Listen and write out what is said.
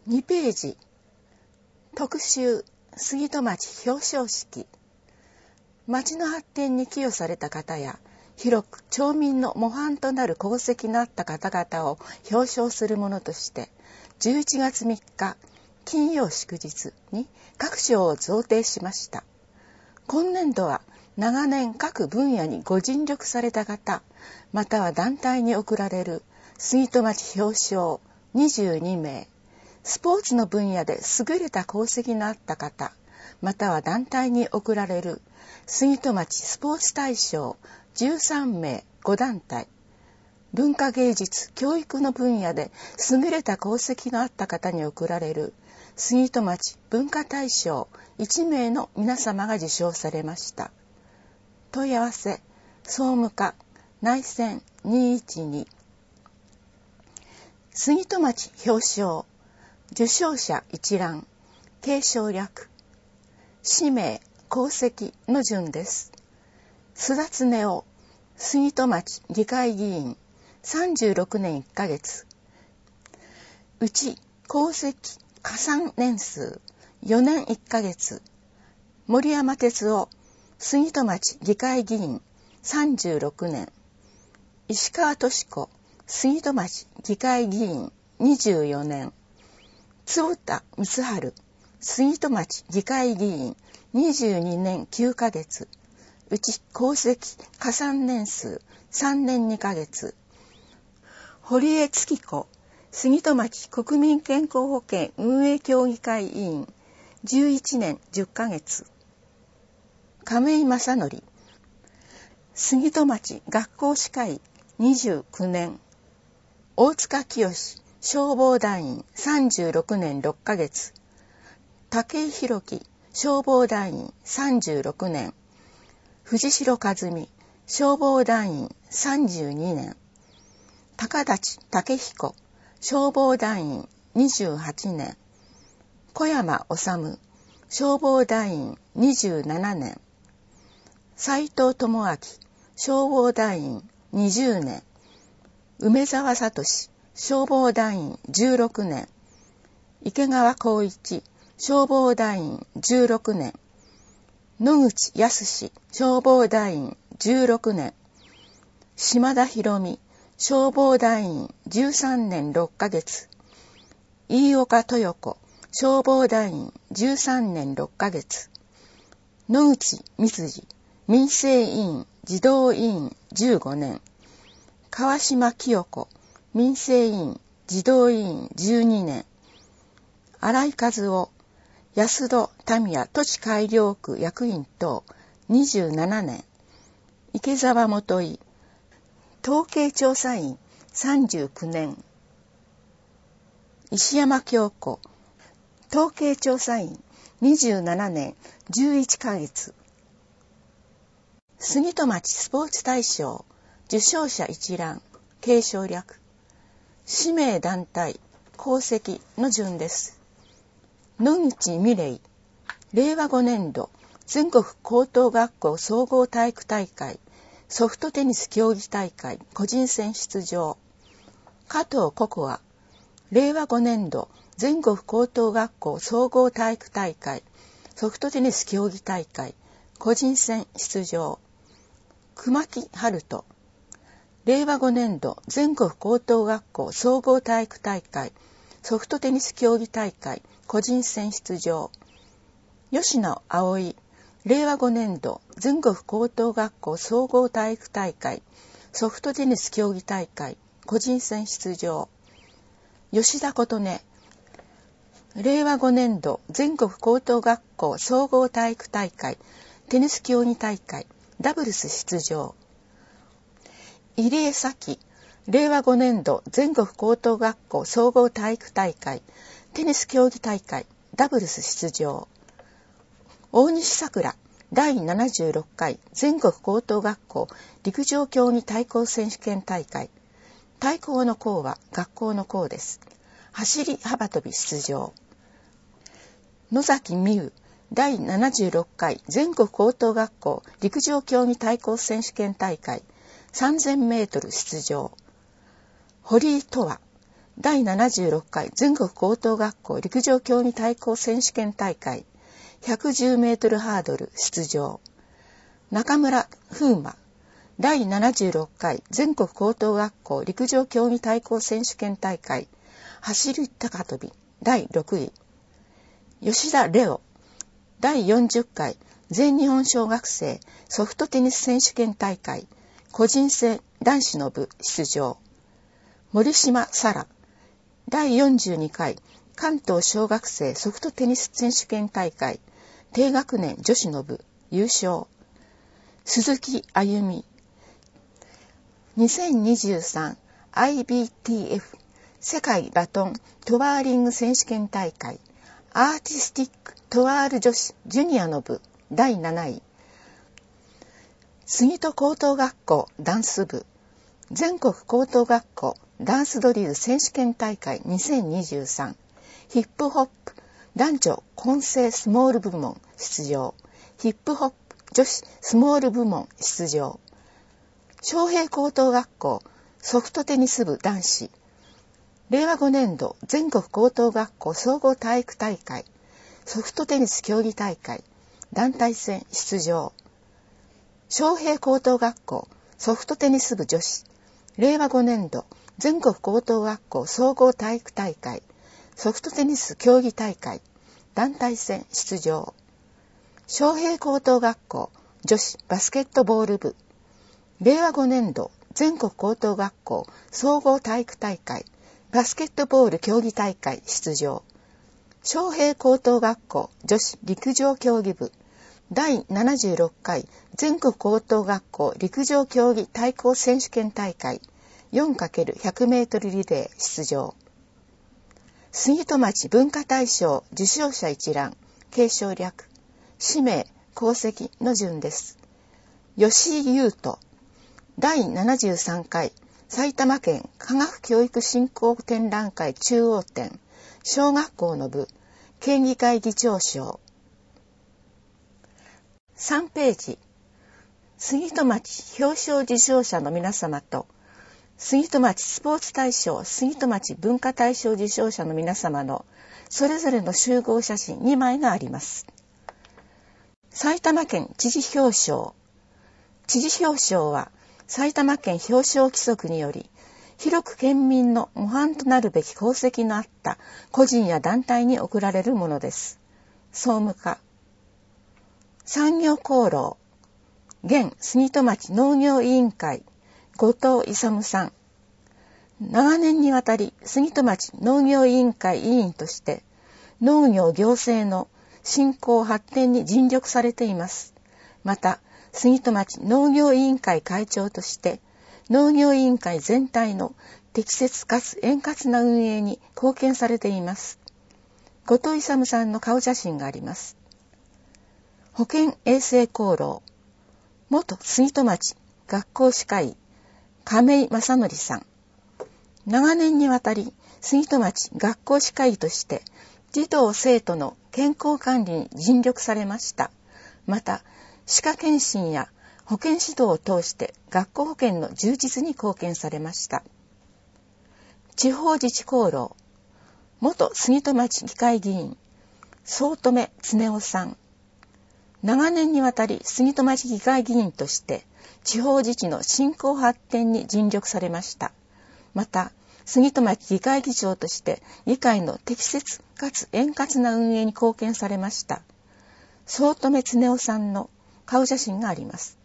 2ページ特集杉戸町表彰式。町の発展に寄与された方や広く町民の模範となる功績のあった方々を表彰するものとして11月3日金曜祝日に各賞を贈呈しました。今年度は長年各分野にご尽力された方または団体に贈られる杉戸町表彰22名、スポーツの分野で優れた功績のあった方または団体に贈られる杉戸町スポーツ大賞13名5団体、文化芸術教育の分野で優れた功績のあった方に贈られる杉戸町文化大賞1名の皆様が受賞されました。問い合わせ総務課内線212。杉戸町表彰受賞者一覧継承略氏名功績の順です。須田恒夫杉戸町議会議員36年1ヶ月、うち功績加算年数4年1ヶ月、森山哲夫杉戸町議会議員36年、石川敏子杉戸町議会議員24年、坪田光晴杉戸町議会議員22年9ヶ月、うち功績加算年数3年2ヶ月、堀江月子杉戸町国民健康保険運営協議会委員11年10ヶ月、亀井正則杉戸町学校歯科医29年、大塚清消防団員36年6ヶ月、武井宏樹消防団員36年、藤代和美消防団員32年、高立武彦消防団員28年、小山治消防団員27年、斉藤智明消防団員20年、梅沢聡消防団員16年、池川光一消防団員16年、野口康消防団員16年、島田博美消防団員13年6ヶ月、飯岡豊子消防団員13年6ヶ月、野口光次民生委員児童委員15年、川島清子民生委員児童委員12年、新井和夫安戸民谷土地改良区役員等27年、池澤元井統計調査員39年、石山京子統計調査員27年11ヶ月、杉戸町スポーツ大賞受賞者一覧継承略氏名団体功績の順です。野口美玲令和5年度全国高等学校総合体育大会ソフトテニス競技大会個人戦出場。加藤ココア令和5年度全国高等学校総合体育大会ソフトテニス競技大会個人戦出場。熊木春人令和5年度全国高等学校総合体育大会ソフトテニス競技大会個人戦出場。吉野葵令和5年度全国高等学校総合体育大会ソフトテニス競技大会個人戦出場。吉田琴音令和5年度全国高等学校総合体育大会テニス競技大会ダブルス出場。入江咲令和5年度全国高等学校総合体育大会テニス競技大会ダブルス出場。大西さくら第76回全国高等学校陸上競技対抗選手権大会、対抗の校は学校の校です。走り幅跳び出場。野崎美優第76回全国高等学校陸上競技対抗選手権大会3000メートル出場。堀井とは第76回全国高等学校陸上競技対抗選手権大会110メートルハードル出場。中村風磨第76回全国高等学校陸上競技対抗選手権大会走り高跳び第6位。吉田レオ第40回全日本小学生ソフトテニス選手権大会個人戦男子の部出場。森島沙羅第42回関東小学生ソフトテニス選手権大会低学年女子の部優勝。鈴木あゆみ2023 IBTF 世界バトントワーリング選手権大会アーティスティックトワール女子ジュニアの部第7位。杉戸高等学校ダンス部全国高等学校ダンスドリル選手権大会2023ヒップホップ男女混成スモール部門出場。ヒップホップ女子スモール部門出場。昌平高等学校ソフトテニス部男子令和5年度全国高等学校総合体育大会ソフトテニス競技大会団体戦出場。昌平高等学校ソフトテニス部女子令和5年度全国高等学校総合体育大会ソフトテニス競技大会団体戦出場。昌平高等学校女子バスケットボール部令和5年度全国高等学校総合体育大会バスケットボール競技大会出場。昌平高等学校女子陸上競技部第76回全国高等学校陸上競技対抗選手権大会 4×100 メートルリレー出場。杉戸町文化大賞受賞者一覧継承略氏名功績の順です。吉井優斗第73回埼玉県科学教育振興展覧会中央展小学校の部県議会議長賞。3ページ杉戸町表彰受賞者の皆様と杉戸町スポーツ大賞杉戸町文化大賞受賞者の皆様のそれぞれの集合写真2枚があります。埼玉県知事表彰。知事表彰は埼玉県表彰規則により広く県民の模範となるべき功績のあった個人や団体に贈られるものです。総務課。産業功労現杉戸町農業委員会後藤勇さん。長年にわたり杉戸町農業委員会委員として農業行政の振興発展に尽力されています。また杉戸町農業委員会会長として農業委員会全体の適切かつ円滑な運営に貢献されています。後藤勇さんの顔写真があります。保健衛生功労元杉戸町学校歯科医亀井正則さん。長年にわたり杉戸町学校歯科医として児童生徒の健康管理に尽力されました。また歯科検診や保健指導を通して学校保健の充実に貢献されました。地方自治功労元杉戸町議会議員宗留恒夫さん。長年にわたり杉戸町議会議員として地方自治の振興発展に尽力されました。また杉戸町議会議長として議会の適切かつ円滑な運営に貢献されました。宗留恒夫さんの顔写真があります。